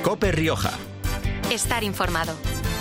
COPE Rioja. Estar informado.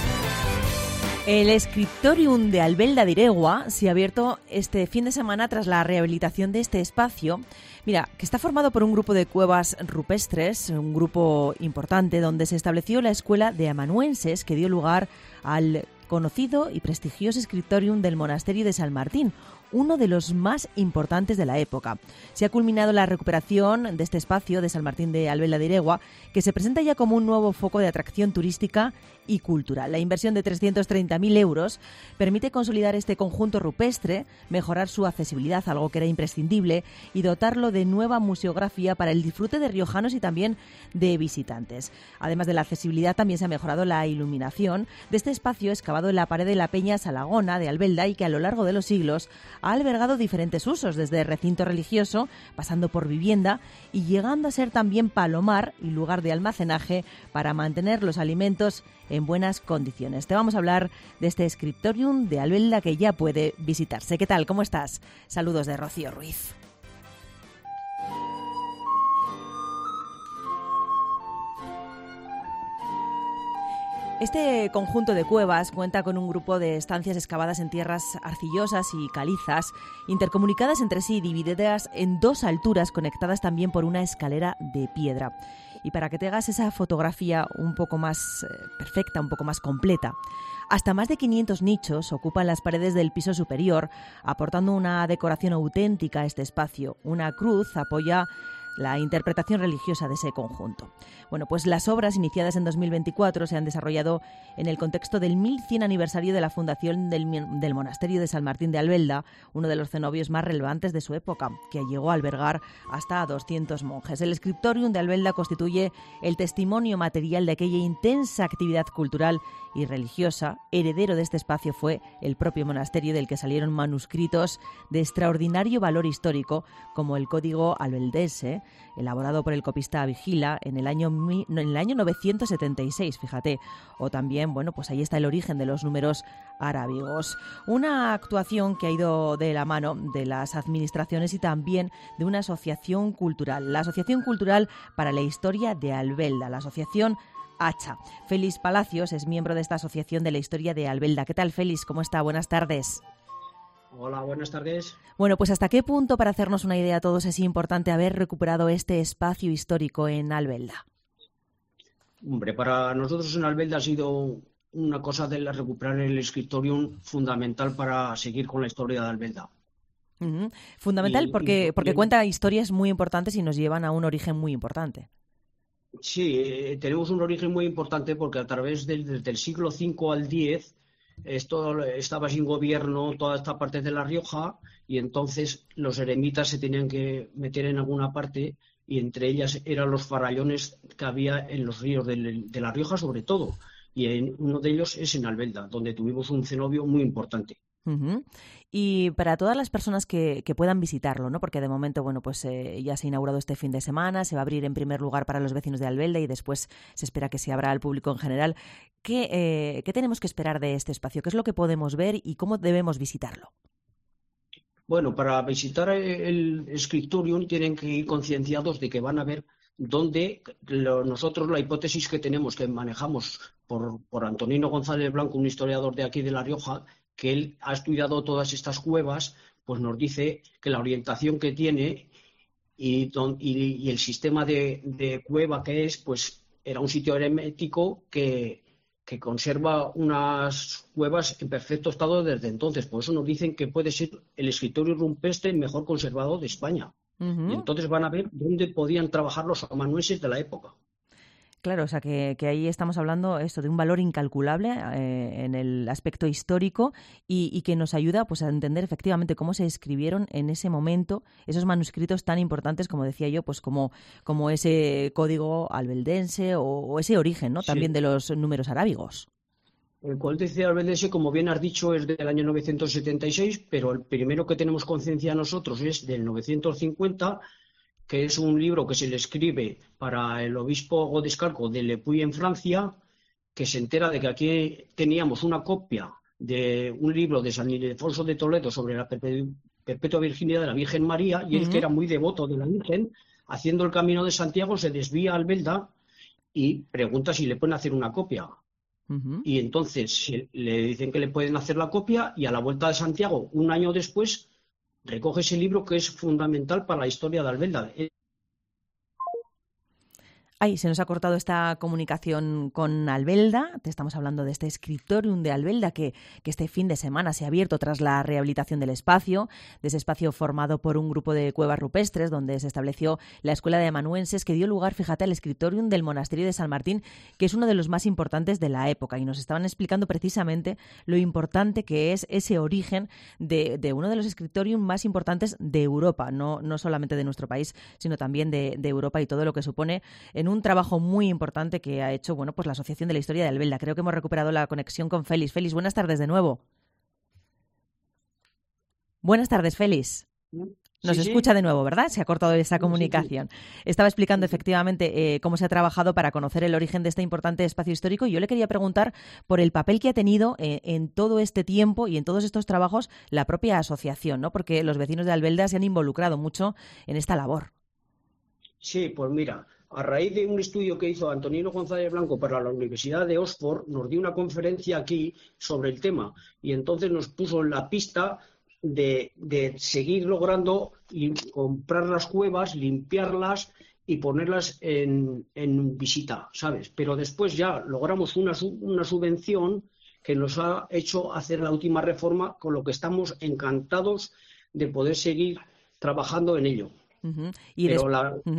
El Scriptorium de Albelda de Iregua se ha abierto este fin de semana tras la rehabilitación de este espacio. Mira, que está formado por un grupo de cuevas rupestres, un grupo importante donde se estableció la escuela de amanuenses que dio lugar al conocido y prestigioso Scriptorium del monasterio de San Martín, uno de los más importantes de la época. Se ha culminado la recuperación de este espacio de San Martín de Albelda de Iregua, que se presenta ya como un nuevo foco de atracción turística y cultural. La inversión de 330.000 euros permite consolidar este conjunto rupestre, mejorar su accesibilidad, algo que era imprescindible, y dotarlo de nueva museografía para el disfrute de riojanos y también de visitantes. Además de la accesibilidad, también se ha mejorado la iluminación de este espacio excavado en la pared de la Peña Salagona de Albelda y que a lo largo de los siglos ha albergado diferentes usos, desde recinto religioso, pasando por vivienda y llegando a ser también palomar y lugar de almacenaje para mantener los alimentos en buenas condiciones. Te vamos a hablar de este Scriptorium de Albelda que ya puede visitarse. ¿Qué tal? ¿Cómo estás? Saludos de Rocío Ruiz. Este conjunto de cuevas cuenta con un grupo de estancias excavadas en tierras arcillosas y calizas, intercomunicadas entre sí y divididas en dos alturas, conectadas también por una escalera de piedra. Y para que te hagas esa fotografía un poco más perfecta, un poco más completa, hasta más de 500 nichos ocupan las paredes del piso superior, aportando una decoración auténtica a este espacio. Una cruz apoya la interpretación religiosa de ese conjunto. Bueno, pues las obras iniciadas en 2024 se han desarrollado en el contexto del 1100 aniversario de la fundación del monasterio de San Martín de Albelda, uno de los cenobios más relevantes de su época, que llegó a albergar hasta 200 monjes. El Scriptorium de Albelda constituye el testimonio material de aquella intensa actividad cultural y religiosa. Heredero de este espacio fue el propio monasterio, del que salieron manuscritos de extraordinario valor histórico, como el Código Albeldense, elaborado por el copista Vigila en el año 976, fíjate. O también, bueno, pues ahí está el origen de los números arábigos. Una actuación que ha ido de la mano de las administraciones y también de una asociación cultural, la Asociación Cultural para la Historia de Albelda, la Asociación Hacha. Félix Palacios es miembro de esta Asociación de la Historia de Albelda. ¿Qué tal, Félix? ¿Cómo está? Buenas tardes. Hola, buenas tardes. Bueno, pues ¿hasta qué punto, para hacernos una idea a todos, es importante haber recuperado este espacio histórico en Albelda? Hombre, para nosotros en Albelda ha sido una cosa de recuperar el Scriptorium fundamental para seguir con la historia de Albelda. Uh-huh. Fundamental porque cuenta historias muy importantes y nos llevan a un origen muy importante. Sí, tenemos un origen muy importante porque a través desde el siglo V al X esto estaba sin gobierno toda esta parte de La Rioja y entonces los eremitas se tenían que meter en alguna parte y entre ellas eran los farallones que había en los ríos de La Rioja sobre todo, y uno de ellos es en Albelda, donde tuvimos un cenobio muy importante. Uh-huh. Y para todas las personas que puedan visitarlo, ¿no? Porque de momento, bueno, pues ya se ha inaugurado este fin de semana, se va a abrir en primer lugar para los vecinos de Albelda y después se espera que se abra al público en general. ¿Qué tenemos que esperar de este espacio? ¿Qué es lo que podemos ver y cómo debemos visitarlo? Bueno, para visitar el Scriptorium tienen que ir concienciados de que van a ver dónde nosotros la hipótesis que tenemos, que manejamos por Antonino González Blanco, un historiador de aquí de La Rioja, que él ha estudiado todas estas cuevas, pues nos dice que la orientación que tiene y el sistema de cueva que es, pues era un sitio hermético que conserva unas cuevas en perfecto estado desde entonces. Por eso nos dicen que puede ser el Scriptorium rupestre mejor conservado de España. Uh-huh. Y entonces van a ver dónde podían trabajar los amanuenses de la época. Claro, o sea que ahí estamos hablando esto de un valor incalculable en el aspecto histórico y que nos ayuda pues a entender efectivamente cómo se escribieron en ese momento esos manuscritos tan importantes, como decía yo, pues como ese código albeldense o ese origen, ¿no? Sí. También de los números arábigos. El Códice albeldense, como bien has dicho, es del año 976, pero el primero que tenemos conciencia nosotros es del 950, que es un libro que se le escribe para el obispo Godescalco de Le Puy en Francia, que se entera de que aquí teníamos una copia de un libro de San Ildefonso de Toledo sobre la perpetua virginidad de la Virgen María, y él, que era muy devoto de la Virgen, haciendo el camino de Santiago, se desvía a Albelda y pregunta si le pueden hacer una copia. Y entonces le dicen que le pueden hacer la copia y a la vuelta de Santiago, un año después, recoge ese libro que es fundamental para la historia de Albelda. Ay, se nos ha cortado esta comunicación con Albelda. Te estamos hablando de este Scriptorium de Albelda que este fin de semana se ha abierto tras la rehabilitación del espacio, de ese espacio formado por un grupo de cuevas rupestres donde se estableció la escuela de amanuenses que dio lugar, fíjate, al Scriptorium del monasterio de San Martín, que es uno de los más importantes de la época. Y nos estaban explicando precisamente lo importante que es ese origen de uno de los Scriptorium más importantes de Europa, no solamente de nuestro país, sino también de Europa, y todo lo que supone en un trabajo muy importante que ha hecho, bueno, pues la Asociación de la Historia de Albelda. Creo que hemos recuperado la conexión con Félix. Félix, buenas tardes de nuevo. Buenas tardes, Félix. Nos escucha de nuevo, ¿verdad? Se ha cortado esa comunicación. Sí. Estaba explicando efectivamente cómo se ha trabajado para conocer el origen de este importante espacio histórico, y yo le quería preguntar por el papel que ha tenido en todo este tiempo y en todos estos trabajos la propia asociación, ¿no? Porque los vecinos de Albelda se han involucrado mucho en esta labor. Sí, pues mira, a raíz de un estudio que hizo Antonino González Blanco para la Universidad de Oxford, nos dio una conferencia aquí sobre el tema y entonces nos puso en la pista de seguir logrando comprar las cuevas, limpiarlas y ponerlas en visita, ¿sabes? Pero después ya logramos una subvención que nos ha hecho hacer la última reforma, con lo que estamos encantados de poder seguir trabajando en ello. Pero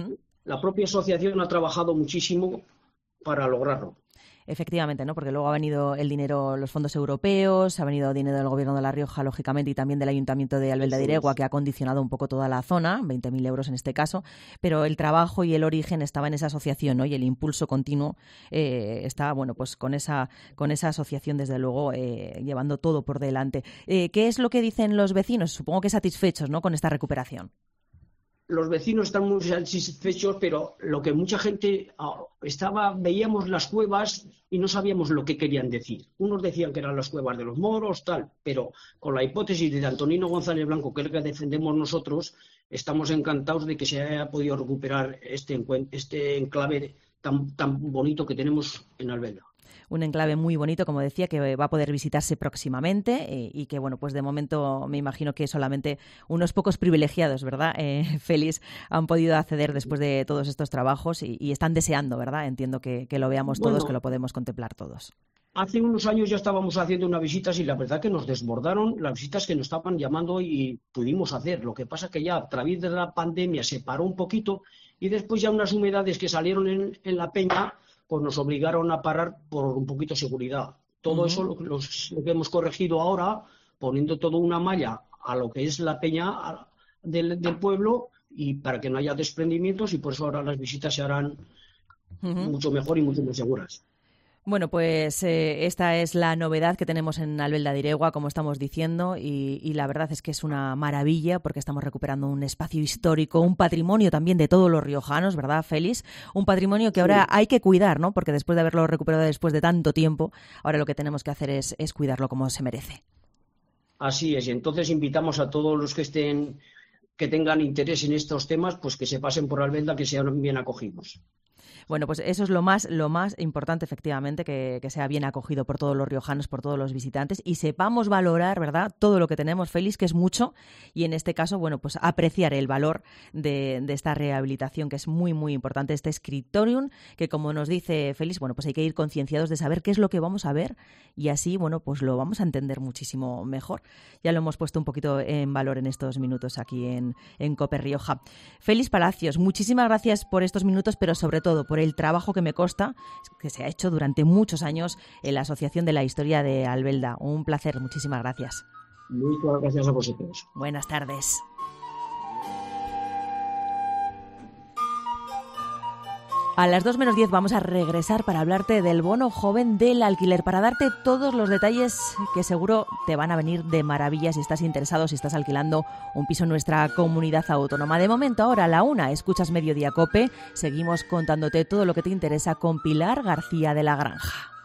la propia asociación ha trabajado muchísimo para lograrlo. Efectivamente, ¿no? Porque luego ha venido el dinero, los fondos europeos, ha venido dinero del Gobierno de La Rioja, lógicamente, y también del Ayuntamiento de Albelda de Iregua, que ha condicionado un poco toda la zona, 20.000 euros en este caso, pero el trabajo y el origen estaba en esa asociación, ¿no? Y el impulso continuo está, bueno, pues con esa asociación, desde luego, llevando todo por delante. ¿Qué es lo que dicen los vecinos? Supongo que satisfechos, ¿no?, con esta recuperación. Los vecinos están muy satisfechos, pero lo que mucha gente veíamos las cuevas y no sabíamos lo que querían decir. Unos decían que eran las cuevas de los moros, tal, pero con la hipótesis de Antonino González Blanco, que es la que defendemos nosotros, estamos encantados de que se haya podido recuperar este enclave tan bonito que tenemos en Albelda. Un enclave muy bonito, como decía, que va a poder visitarse próximamente y que, bueno, pues de momento me imagino que solamente unos pocos privilegiados, ¿verdad, Félix, han podido acceder después de todos estos trabajos y están deseando, ¿verdad? Entiendo que lo veamos todos, que lo podemos contemplar todos. Hace unos años ya estábamos haciendo unas visitas y la verdad que nos desbordaron las visitas que nos estaban llamando y pudimos hacer. Lo que pasa es que ya a través de la pandemia se paró un poquito y después ya unas humedades que salieron en la peña pues nos obligaron a parar por un poquito de seguridad. Todo eso lo que hemos corregido ahora, poniendo toda una malla a lo que es la peña del pueblo y para que no haya desprendimientos, y por eso ahora las visitas se harán mucho mejor y mucho más seguras. Bueno, pues esta es la novedad que tenemos en Albelda de Iregua, como estamos diciendo, y la verdad es que es una maravilla porque estamos recuperando un espacio histórico, un patrimonio también de todos los riojanos, ¿verdad, Félix? Un patrimonio que ahora hay que cuidar, ¿no? Porque después de haberlo recuperado después de tanto tiempo, ahora lo que tenemos que hacer es cuidarlo como se merece. Así es, y entonces invitamos a todos los que tengan interés en estos temas, pues que se pasen por Albelda, que sean bien acogidos. Bueno, pues eso es lo más importante, efectivamente, que sea bien acogido por todos los riojanos, por todos los visitantes, y sepamos valorar, ¿verdad?, todo lo que tenemos, Félix, que es mucho, y en este caso, bueno, pues apreciar el valor de esta rehabilitación, que es muy, muy importante, este Scriptorium, que como nos dice Félix, bueno, pues hay que ir concienciados de saber qué es lo que vamos a ver, y así, bueno, pues lo vamos a entender muchísimo mejor. Ya lo hemos puesto un poquito en valor en estos minutos aquí en COPE Rioja. Félix Palacios, muchísimas gracias por estos minutos, pero sobre todo por el trabajo que me consta que se ha hecho durante muchos años en la Asociación de la Historia de Albelda. Un placer, muchísimas gracias. Muchas gracias a vosotros. Buenas tardes. A las 2 menos 10 vamos a regresar para hablarte del bono joven del alquiler, para darte todos los detalles que seguro te van a venir de maravilla si estás interesado, si estás alquilando un piso en nuestra comunidad autónoma. De momento, ahora a la 1, escuchas Mediodía COPE. Seguimos contándote todo lo que te interesa con Pilar García de la Granja.